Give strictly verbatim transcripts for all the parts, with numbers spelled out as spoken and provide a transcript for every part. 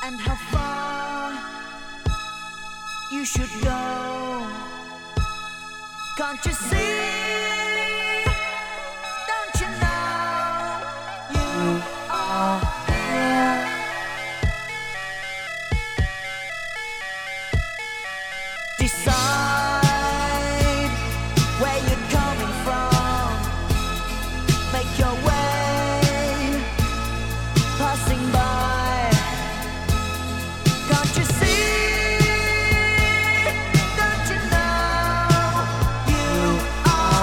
and how far you should go. Can't you see? Don't you know you are here? Decide where you're coming from. Make your way, passing by. Can't you see? Don't you know you are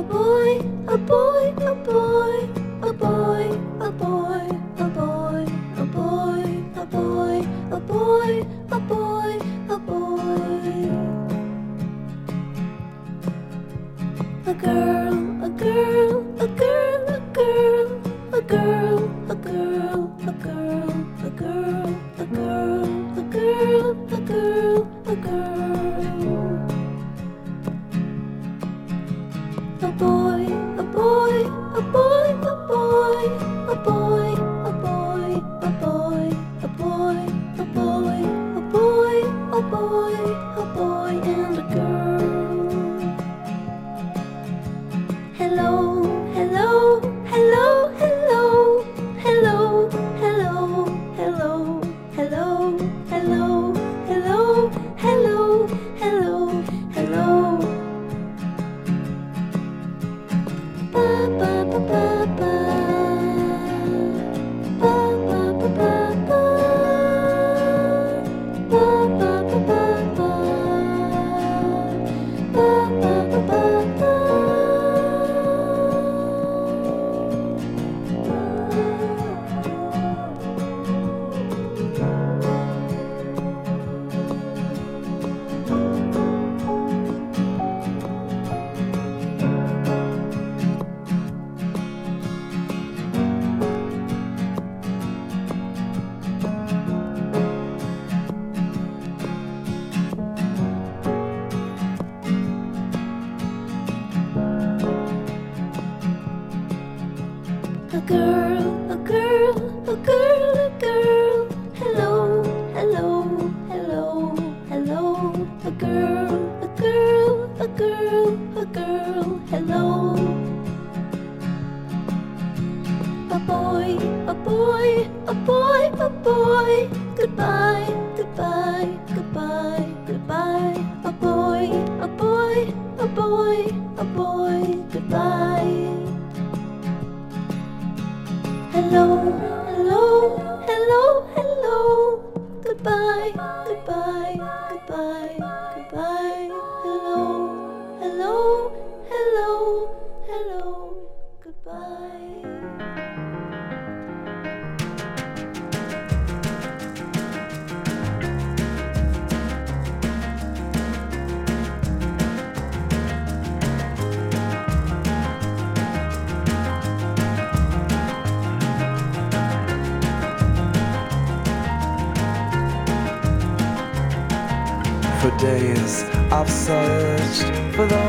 For days I've searched for the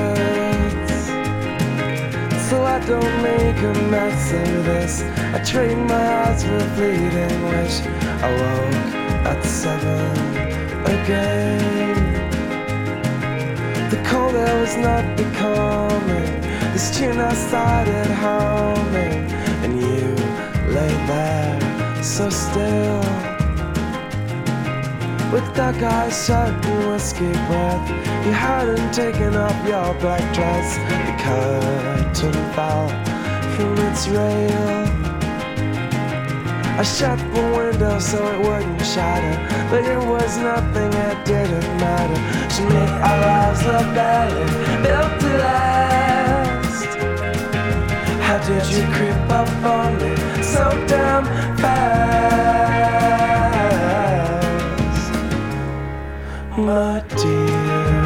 words, so I don't make a mess of this. I trade my eyes for a fleeting wish. I woke at seven again. The cold air was not becoming. This tune I started humming, and you lay there so still, with dark eyes shut and whiskey breath. You hadn't taken off your black dress. The curtain fell from its rail. I shut the window so it wouldn't shatter, but it was nothing, it didn't matter. She made our lives look barely built to last. How did you creep up on me so damn fast, my dear?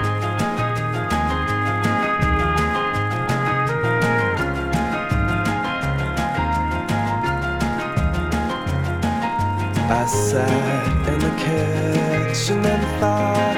I sat in the kitchen and thought,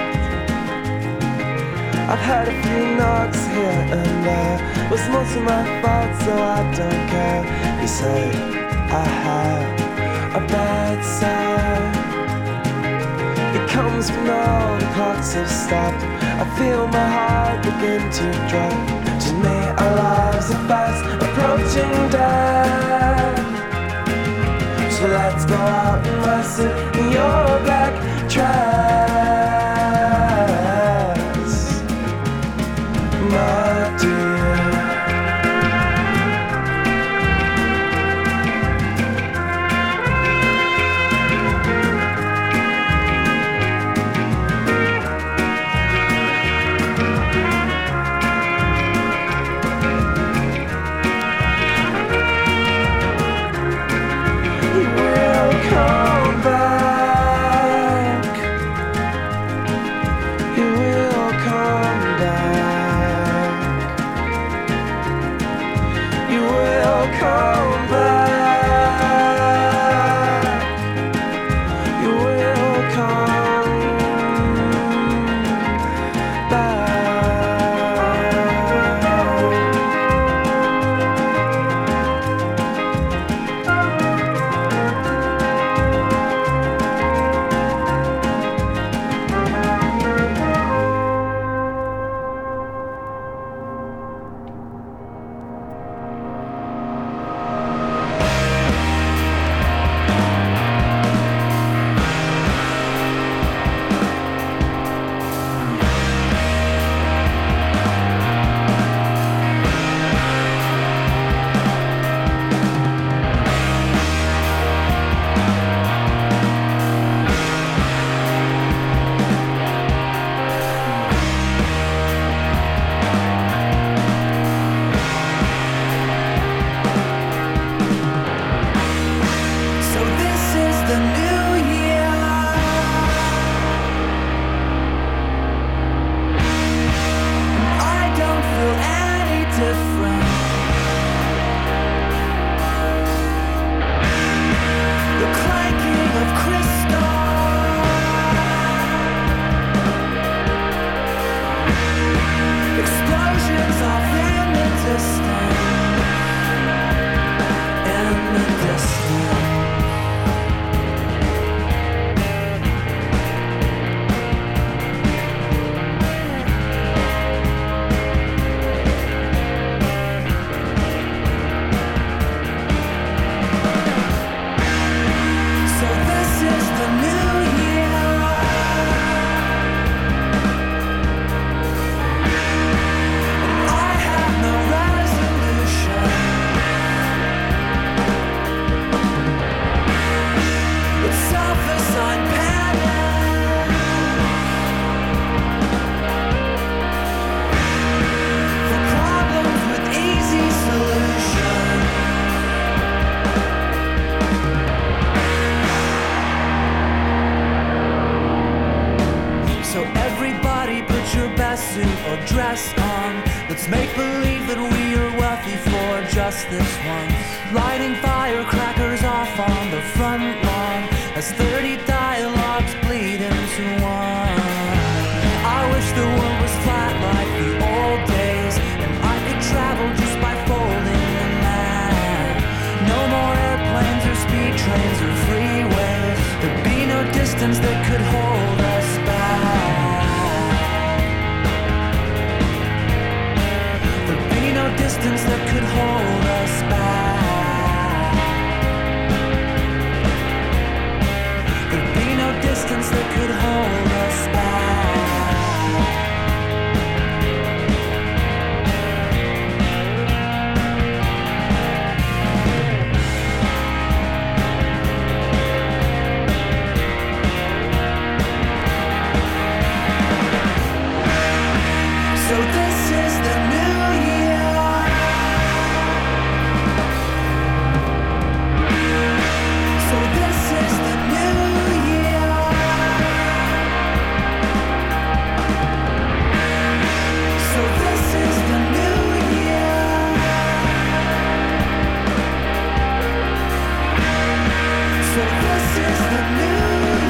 I've had a few knocks here and there, was most of my fault, so I don't care. You said I had a bad side. It comes when all the clocks have stopped. I feel my heart begin to drop. To me our lives are fast approaching death. So let's go out and wrestle in your black dress, my dear. suit or dress on. Let's make believe that we are wealthy for just this once. Lighting firecrackers off on the front lawn as thirty dialogues bleed into one. I wish the world was flat like the old days, and I could travel just by folding the map. No more airplanes or speed trains or freeways. There'd be no distance that could hold us back. There'd be no distance that could hold us back. There'd be no distance that could hold us back. So this is the new year. So this is the new year. So this is the new year. So this is the new year.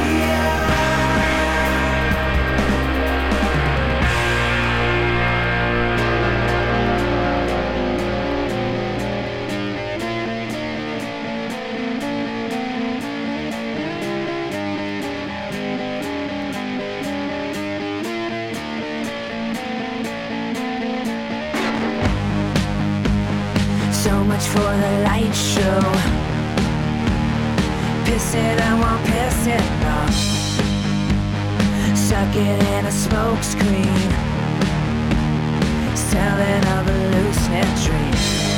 So much for the light show. Piss it, I won't piss it off. Suck it in a smoke screen. Selling of a lucid dream.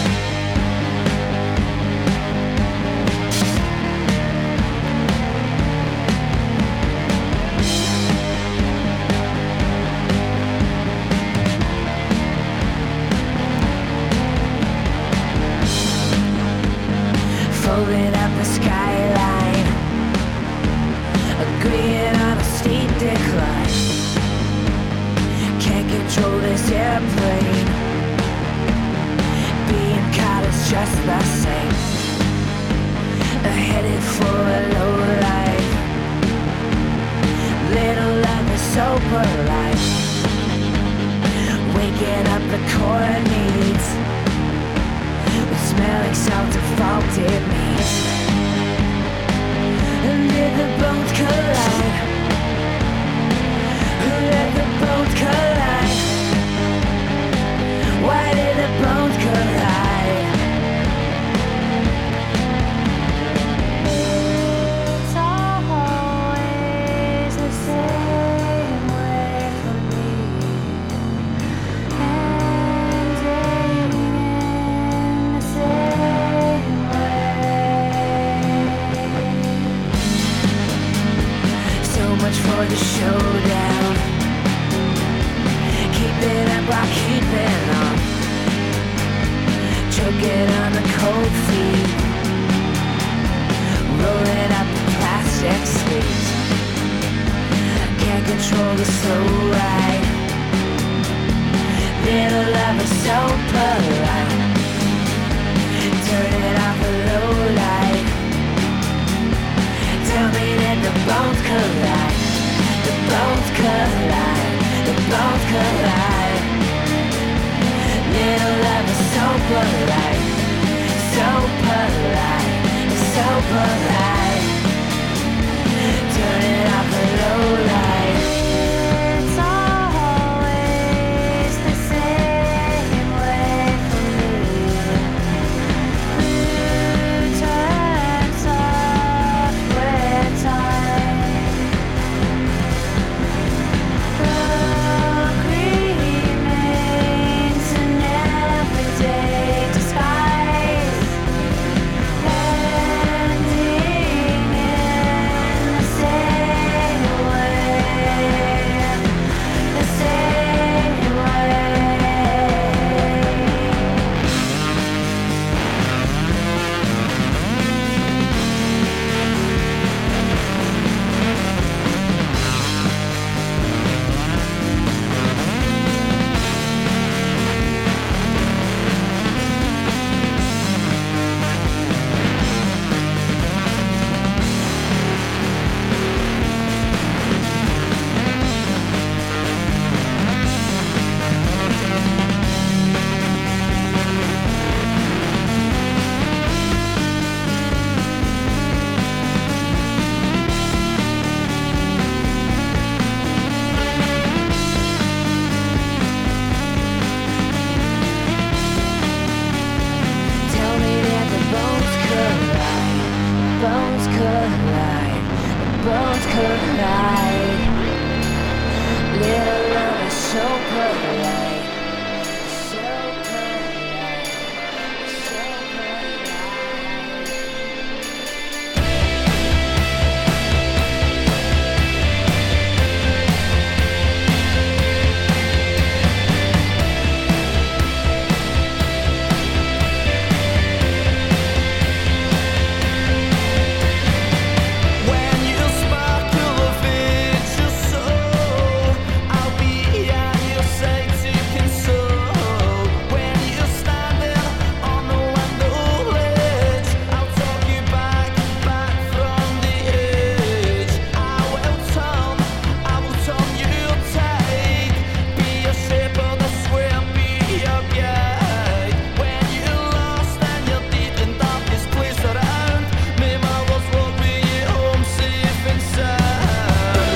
Folding up the skyline, agreeing on a steep decline. Can't control this airplane. Being caught is just the same. Headed for a low life. Little love is so polite. Waking up the core needs. Smelling salt and faulted meat. And did the bones collide? Let the bones collide. Why did the bones collide? It's always the same way for me. Ending in the same way. So much for the showdown. Keep it up while keeping on. Choking on the cold feet. Rolling up the plastic sleeves. Can't control the slow ride. Little love is so polite. Turning off the low light. Tell me that the bones collide. The bones collide. The bones collide. Little love is so polite. So polite. So polite. Turning off the low light. It's always the same way for me. Blue turns off with time. The green remains an everyday disguise. Ending Little love is so polite, so polite, so polite. When you sparkle of it, your soul, I'll be at your side to console. When you're standing on the window ledge, I'll talk you back, back from the edge. I will turn, I will turn you tight. Be your shepherd, I swear, be your guide. When you're lost and you're deep in darkest place around, may my words will be you home safe and sound.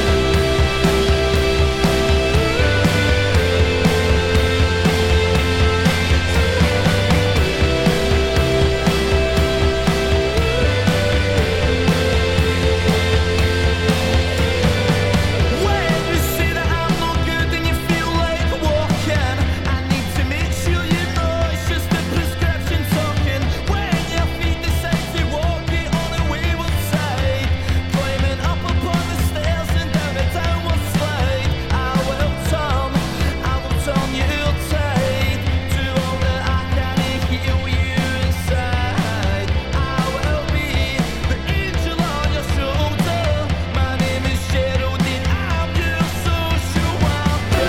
When you see that I'm no good and you feel like walking, I need to make sure you know it's just a prescription talking. When your feet decide to walk it on the wayward side, climbing up upon the stairs and down a downward slide, I will turn, I will turn you tight to all that I can heal you inside. I will be the angel on your shoulder. My name is Geraldine, I'm your social worker.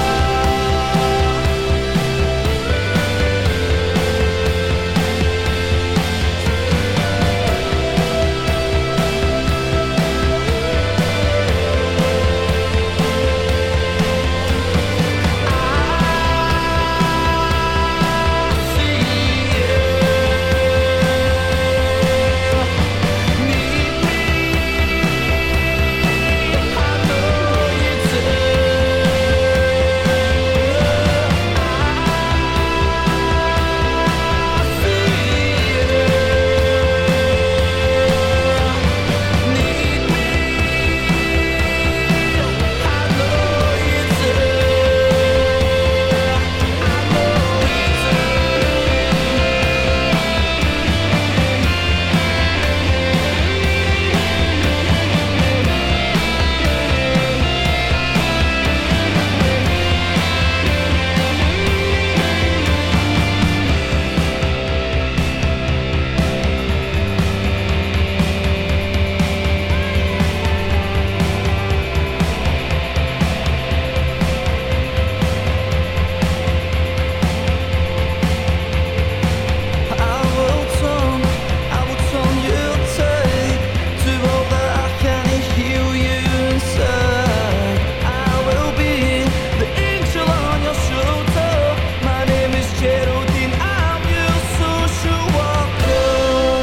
I will turn, I will turn you tight to all that I can heal you inside. I will be the angel on your shoulder. My name is Geraldine, I'm your social worker.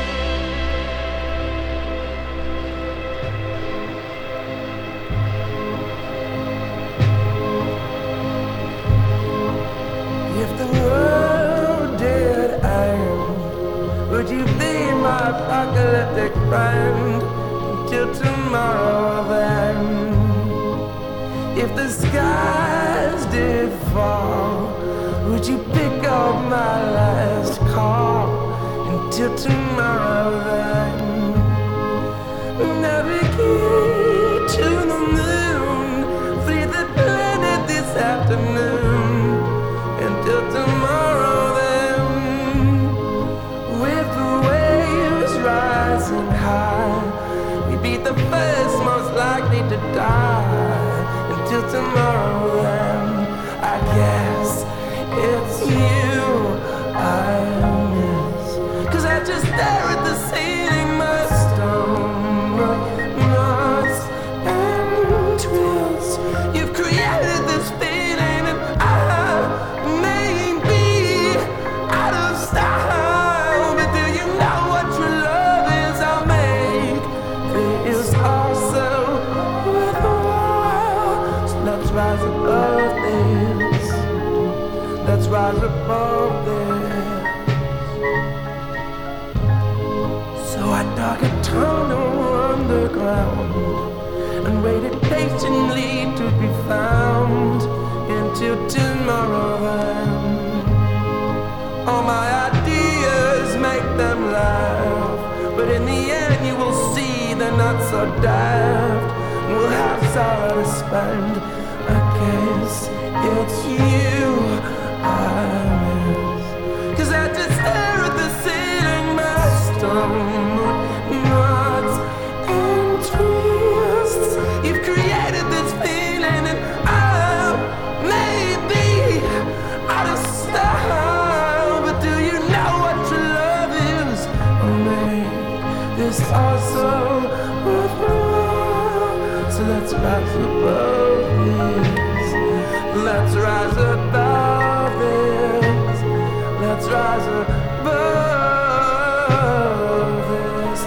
If the world did end, would you be my apocalyptic friend till tomorrow then? If the skies did fall, would you pick up my last call until tomorrow then? Navigate to the moon, flee the planet this afternoon until tomorrow then. With the waves rising high, we beat the first most likely to die until tomorrow then. I guess it's you I miss, 'cause I just stare at the ceiling, my stomach knots and twists. You've created this feeling and I may be out of style, but do you know what true love is? I'll make this also worthwhile. So let's rise above this. Let's rise above this. So I dug a tunnel underground and waited patiently to you tomorrow then. All my ideas make them laugh, but in the end you will see they're not so daft. We'll have sorrow to spend. I guess it's you I miss, 'cause I just stare at the ceiling, my stomach knots and twists. You've created this feeling and I may be out of style, but do you know what true love is? I made this also worthwhile. So let's rise above this. Let's rise above this. Let's rise above this.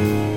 you.